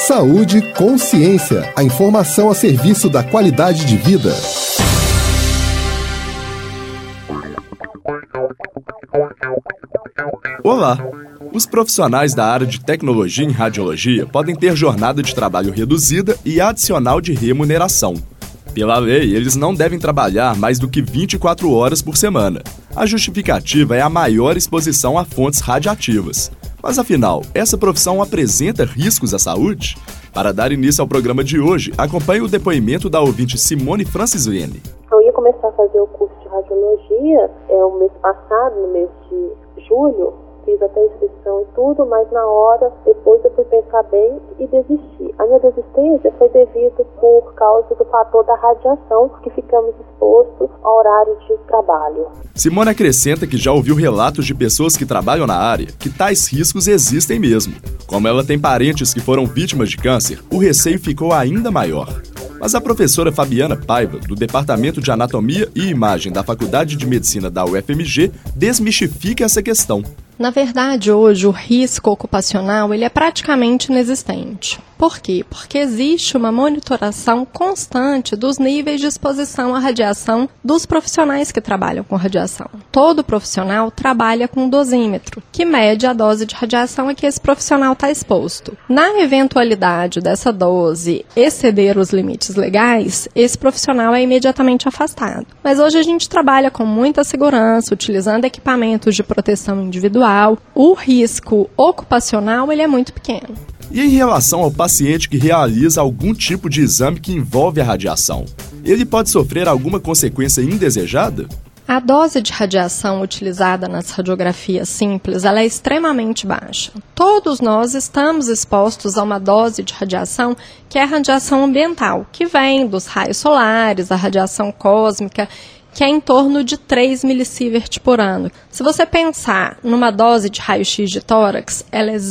Saúde Consciência. A informação a serviço da qualidade de vida. Olá! Os profissionais da área de tecnologia em radiologia podem ter jornada de trabalho reduzida e adicional de remuneração. Pela lei, eles não devem trabalhar mais do que 24 horas por semana. A justificativa é a maior exposição a fontes radiativas. Mas afinal, essa profissão apresenta riscos à saúde? Para dar início ao programa de hoje, acompanhe o depoimento da ouvinte Simone Francislene. Eu ia começar a fazer o curso de radiologia o mês passado, no mês de julho. Fiz até a inscrição e tudo, mas na hora, depois eu fui pensar bem e desisti. A minha desistência foi devido por causa do fator da radiação, que ficamos expostos ao horário de trabalho. Simone acrescenta que já ouviu relatos de pessoas que trabalham na área que tais riscos existem mesmo. Como ela tem parentes que foram vítimas de câncer, o receio ficou ainda maior. Mas a professora Fabiana Paiva, do Departamento de Anatomia e Imagem da Faculdade de Medicina da UFMG, desmistifica essa questão. Na verdade, hoje, o risco ocupacional ele é praticamente inexistente. Por quê? Porque existe uma monitoração constante dos níveis de exposição à radiação dos profissionais que trabalham com radiação. Todo profissional trabalha com um dosímetro, que mede a dose de radiação a que esse profissional está exposto. Na eventualidade dessa dose exceder os limites legais, esse profissional é imediatamente afastado. Mas hoje a gente trabalha com muita segurança, utilizando equipamentos de proteção individual. O risco ocupacional ele é muito pequeno. E em relação ao paciente que realiza algum tipo de exame que envolve a radiação, ele pode sofrer alguma consequência indesejada? A dose de radiação utilizada nas radiografias simples ela é extremamente baixa. Todos nós estamos expostos a uma dose de radiação que é a radiação ambiental, que vem dos raios solares, a radiação cósmica, que é em torno de 3 milisievert por ano. Se você pensar numa dose de raio-x de tórax, ela é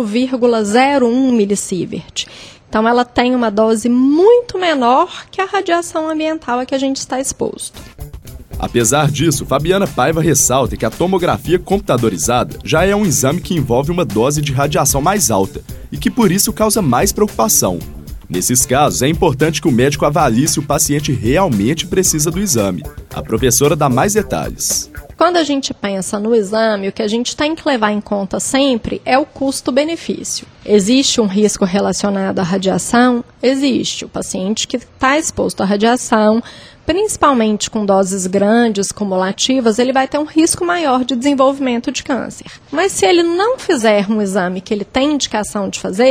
0,01 milisievert. Então, ela tem uma dose muito menor que a radiação ambiental a que a gente está exposto. Apesar disso, Fabiana Paiva ressalta que a tomografia computadorizada já é um exame que envolve uma dose de radiação mais alta e que, por isso, causa mais preocupação. Nesses casos, é importante que o médico avalie se o paciente realmente precisa do exame. A professora dá mais detalhes. Quando a gente pensa no exame, o que a gente tem que levar em conta sempre é o custo-benefício. Existe um risco relacionado à radiação? Existe. O paciente que está exposto à radiação, principalmente com doses grandes, cumulativas, ele vai ter um risco maior de desenvolvimento de câncer. Mas se ele não fizer um exame que ele tem indicação de fazer,